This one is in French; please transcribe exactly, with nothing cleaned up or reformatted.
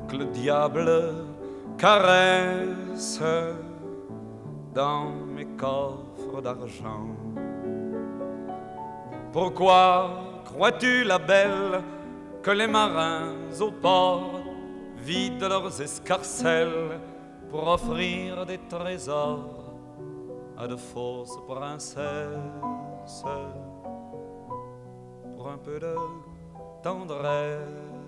que le diable caresse dans mes coffres d'argent. Pourquoi crois-tu, la belle, que les marins au port vident leurs escarcelles pour offrir des trésors à de fausses princesses? Pour un peu de tendresse,